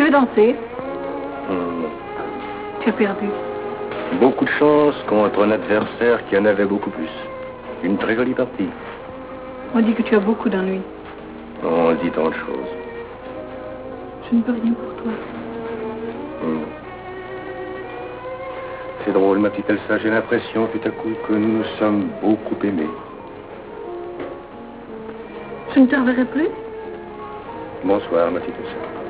veux danser? Hmm. Tu as perdu. Beaucoup de chance contre un adversaire qui en avait beaucoup plus. Une très jolie partie. On dit que tu as beaucoup d'ennuis. On dit tant de choses. Je ne peux rien pour toi. Hmm. C'est drôle, ma petite Elsa, j'ai l'impression tout à coup que nous nous sommes beaucoup aimés. Je ne te reverrai plus? Bonsoir, ma petite Elsa.